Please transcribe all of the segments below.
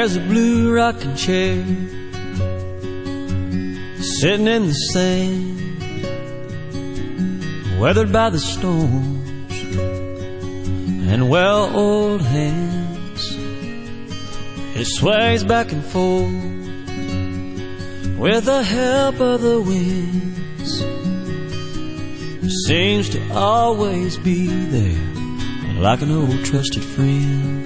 There's a blue rocking chair sitting in the sand, weathered by the storms and well-oiled hands. It sways back and forth with the help of the winds. It seems to always be there, like an old trusted friend.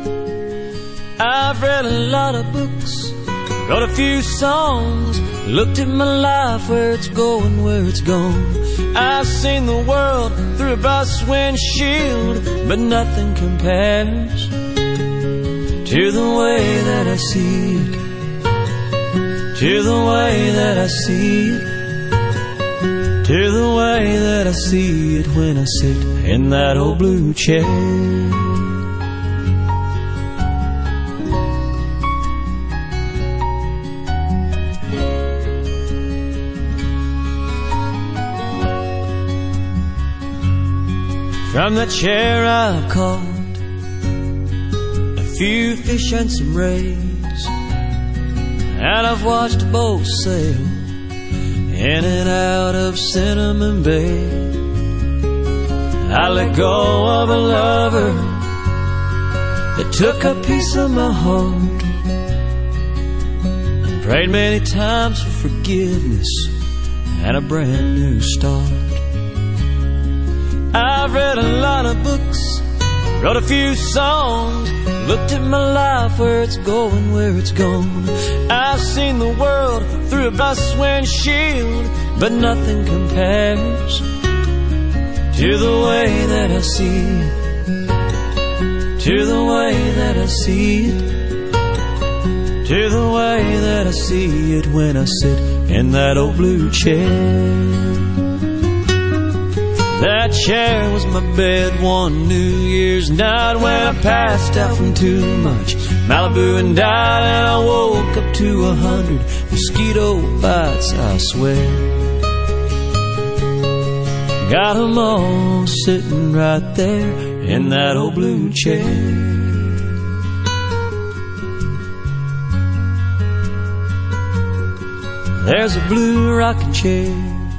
I've read a lot of books, wrote a few songs, looked at my life, where it's going, where it's gone. I've seen the world through a bus windshield, but nothing compares to the way that I see it, to the way that I see it, to the way that I see it when I sit in that old blue chair. From that chair I've caught a few fish and some rays, and I've watched boats sail in and out of Cinnamon Bay. I let go of a lover that took a piece of my heart, and prayed many times for forgiveness and a brand new start. I've read a lot of books, wrote a few songs, looked at my life, where it's going, where it's gone. I've seen the world through a bus windshield, but nothing compares to the way that I see it, to the way that I see it, to the way that I see it when I sit in that old blue chair. That chair was my bed one New Year's night when I passed out from too much Malibu and died, and I woke up to 100 mosquito bites, I swear. Got 'em all sitting right there in that old blue chair. There's a blue rocking chair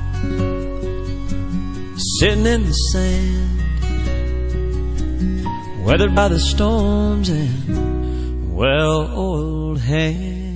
sitting in the sand, weathered by the storms and well-oiled hands.